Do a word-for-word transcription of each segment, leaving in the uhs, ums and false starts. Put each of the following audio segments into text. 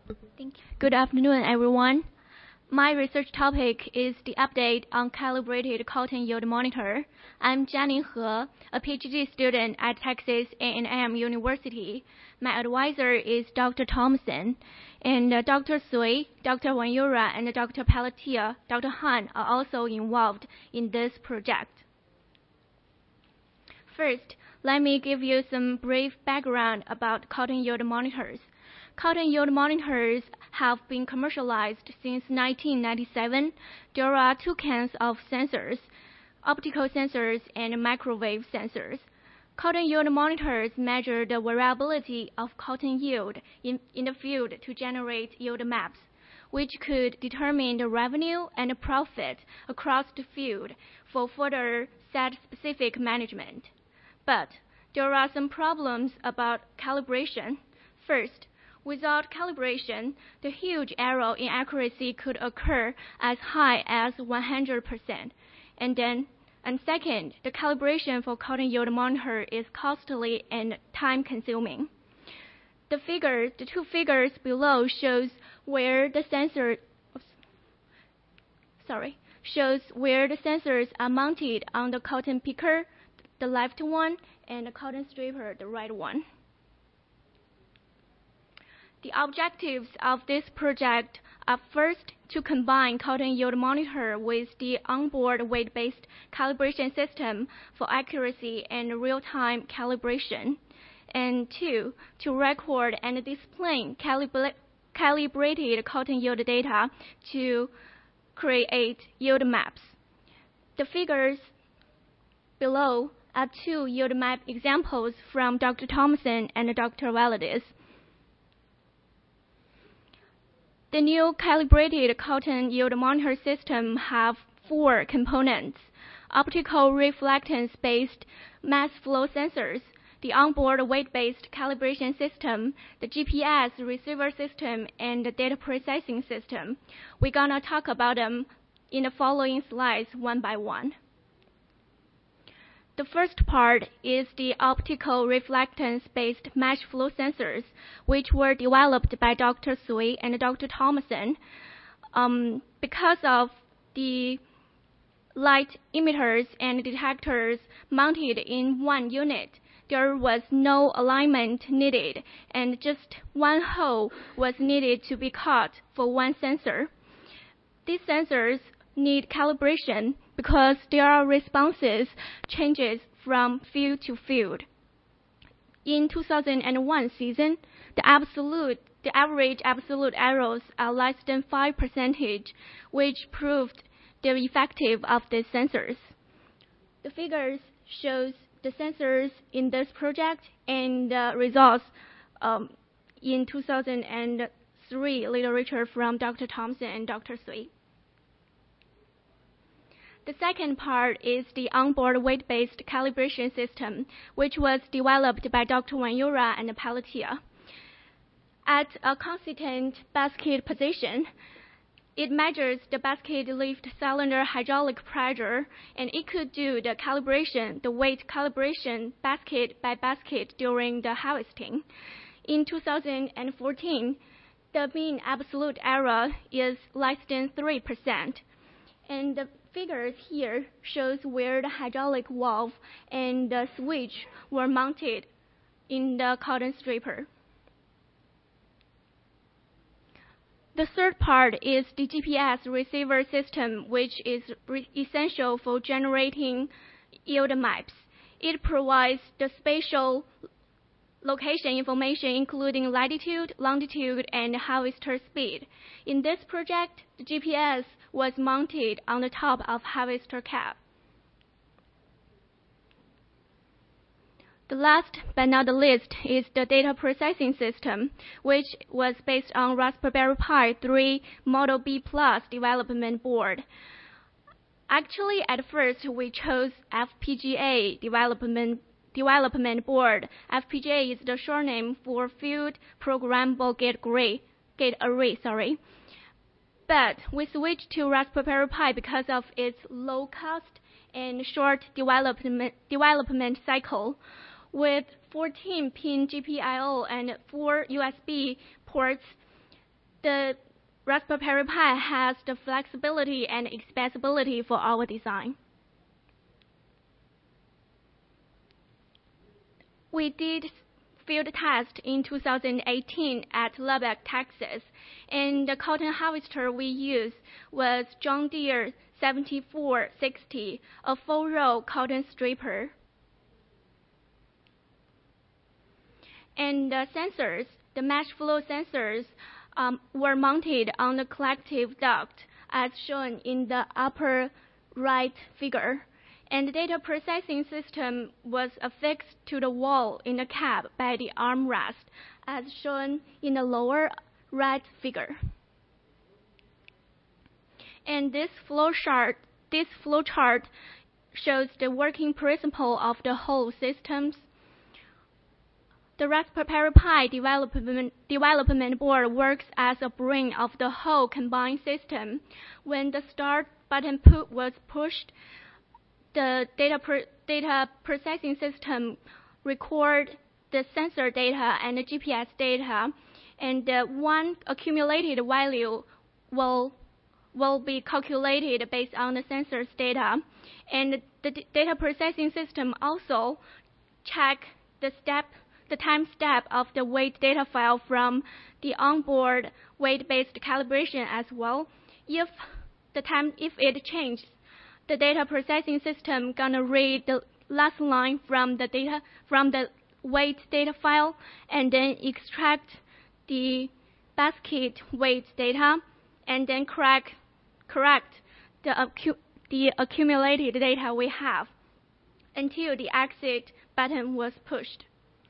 Thank you. Good afternoon, everyone. My research topic is the update on calibrated cotton yield monitor. I'm Jianing He, a PhD student at Texas A and M University. My advisor is Doctor Thompson, and uh, Doctor Sui, Doctor Wanyura, and Doctor Palatia, Doctor Han are also involved in this project. First, let me give you some brief background about cotton yield monitors. Cotton yield monitors have been commercialized since nineteen ninety-seven. There are two kinds of sensors, optical sensors and microwave sensors. Cotton yield monitors measure the variability of cotton yield in, in the field to generate yield maps, which could determine the revenue and profit across the field for further site-specific management. But there are some problems about calibration. First, without calibration, the huge error in accuracy could occur as high as one hundred percent. And then, and second, the calibration for cotton yield monitor is costly and time-consuming. The figures, the two figures below shows where the sensor, sorry, shows where the sensors are mounted on the cotton picker, the left one, and the cotton stripper, the right one. The objectives of this project are first to combine cotton yield monitor with the onboard weight-based calibration system for accuracy and real-time calibration, and two, to record and display calibra calibrated cotton yield data to create yield maps. The figures below are two yield map examples from Doctor Thompson and Doctor Valadis. The new calibrated cotton yield monitor system have four components: optical reflectance-based mass flow sensors, the onboard weight-based calibration system, the G P S receiver system, and the data processing system. We're gonna talk about them in the following slides one by one. The first part is the optical reflectance-based mass flow sensors, which were developed by Doctor Sui and Doctor Thompson. Um, because of the light emitters and detectors mounted in one unit, there was no alignment needed, and just one hole was needed to be cut for one sensor. These sensors need calibration because their responses changes from field to field. In two thousand one season, the absolute, the average absolute errors are less than five percent, which proved the effective of these sensors. The figures shows the sensors in this project and the results um, in two thousand three literature from Doctor Thompson and Doctor Sui. The second part is the onboard weight-based calibration system, which was developed by Doctor Wanyura and Palatia. At a consistent basket position, it measures the basket lift cylinder hydraulic pressure, and it could do the calibration, the weight calibration basket by basket during the harvesting. In two thousand fourteen, the mean absolute error is less than three percent. And the figures here shows where the hydraulic valve and the switch were mounted in the cotton stripper. The third part is the G P S receiver system, which is essential for generating yield maps. It provides the spatial location information, including latitude, longitude, and harvester speed. In this project, the G P S was mounted on the top of harvester cap. The last but not the least is the data processing system, which was based on Raspberry Pi three Model B Plus development board. Actually, at first, we chose F P G A development development board. F P G A is the short name for Field Programmable Gate Array. Gate Array, sorry. But we switched to Raspberry Pi because of its low cost and short development development cycle. With fourteen pin G P I O and four U S B ports, the Raspberry Pi has the flexibility and accessibility for our design. We did field test in two thousand eighteen at Lubbock, Texas, and the cotton harvester we used was John Deere seventy-four sixty, a four-row cotton stripper. And the sensors, the mesh flow sensors, um, were mounted on the collective duct as shown in the upper right figure. And the data processing system was affixed to the wall in the cab by the armrest, as shown in the lower right figure. And this flow chart, this flow chart shows the working principle of the whole systems. The Raspberry Pi development, development board works as a brain of the whole combined system. When the start button pu was pushed, the data, pro data processing system record the sensor data and the G P S data, and the one accumulated value will, will be calculated based on the sensor's data. And the d data processing system also check the step, the time step of the weight data file from the onboard weight-based calibration as well. If the time, if it changes, the data processing system gonna read the last line from the data from the weight data file and then extract the basket weight data and then correct correct the accu the accumulated data we have until the exit button was pushed.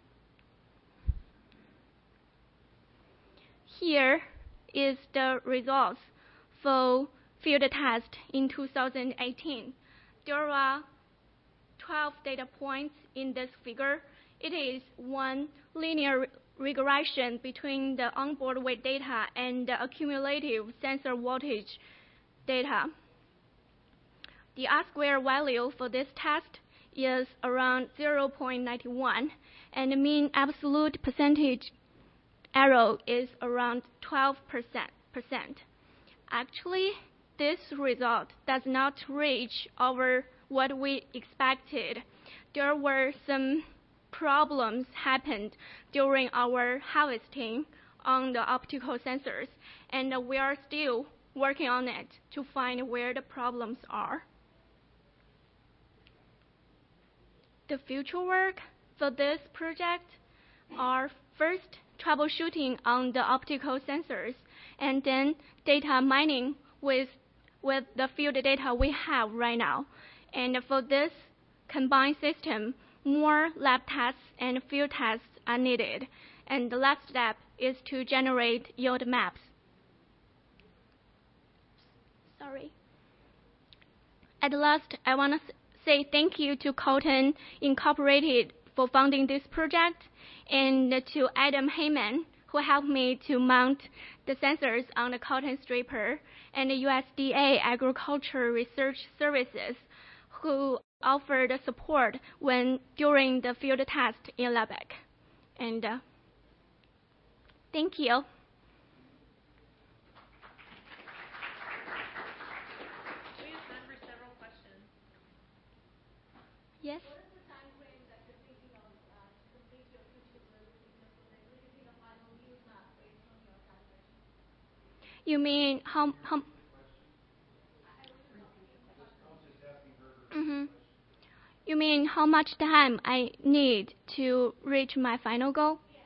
Here is the results for field test in two thousand eighteen. There are twelve data points in this figure. It is one linear regression between the onboard weight data and the accumulative sensor voltage data. The R-square value for this test is around zero point nine one, and the mean absolute percentage error is around twelve percent. Actually, this result does not reach our what we expected. There were some problems happened during our harvesting on the optical sensors, and we are still working on it to find where the problems are. The future work for this project are first troubleshooting on the optical sensors, and then data mining with with the field data we have right now. And for this combined system, more lab tests and field tests are needed. And the last step is to generate yield maps. Sorry. At last, I want to say thank you to Cotton Incorporated for funding this project, and to Adam Heyman, who helped me to mount the sensors on the cotton stripper, and the U S D A Agriculture Research Services, who offered support when during the field test in Lubbock. And uh, thank you. We have time for several questions. Yes? What is the time frame that you're thinking of uh, to complete your future verification so that you're releasing a final yield map based on your calibration? You mean how how? Mm-hmm. You mean how much time I need to reach my final goal? Yeah.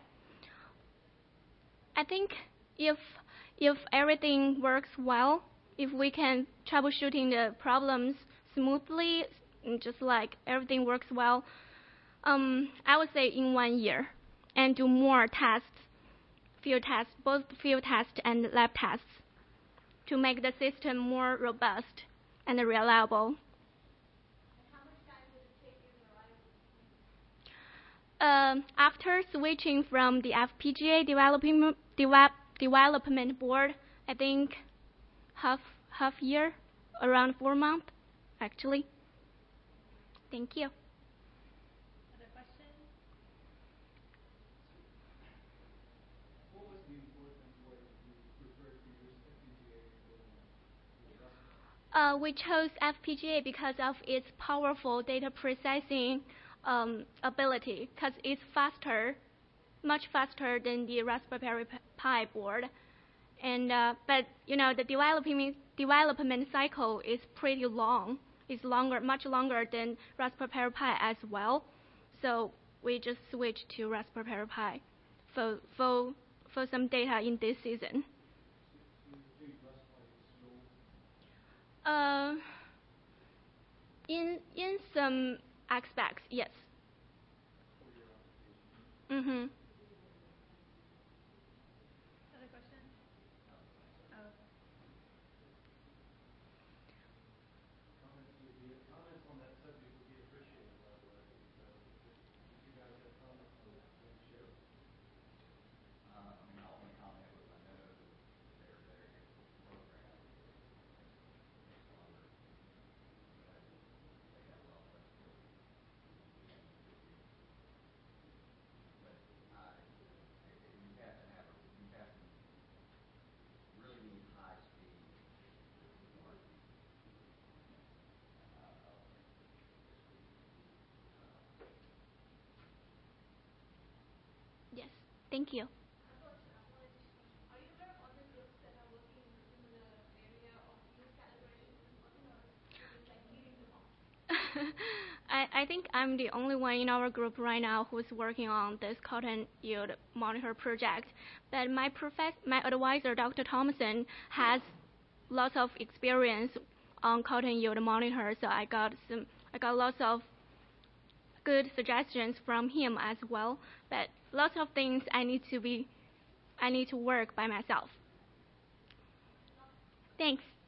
I think if if everything works well, if we can troubleshooting the problems smoothly, just like everything works well, um, I would say in one year, and do more tests, field tests, both field tests and lab tests, to make the system more robust and reliable. And how much time would it take you to arrive? Um, after switching from the F P G A developing, develop, development board, I think half half year, around four months, actually. Thank you. Other questions? What was the important way you Uh, we chose F P G A because of its powerful data processing um, ability, because it's faster, much faster than the Raspberry Pi board. And uh, but you know the development development cycle is pretty long. It's longer, much longer than Raspberry Pi as well. So we just switched to Raspberry Pi for for for some data in this season. Uh, in in some aspects, yes. Mhm. Other question? Oh. Comments on that subject would be appreciated, by the way. So if you guys have comments on that, please share them. Uh, I mean, my only comment was I know that they're a very difficult program. It takes longer. But they have a lot of flexibility. But I, if you have to have a, you have to really need high speed marketing. I, I don't think this week. Uh, Yes. Thank you. I've got uh, one additional question. Are you aware of other groups that are working in a similar area of use calibration and something, or you're just like leading them on? I, I think I'm the only one in our group right now who's working on this cotton yield monitor project. But my profess my advisor, Doctor Thompson, has lots of experience on cotton yield monitor, so I got some I got lots of good suggestions from him as well. But lots of things I need to be I need to work by myself. Thanks.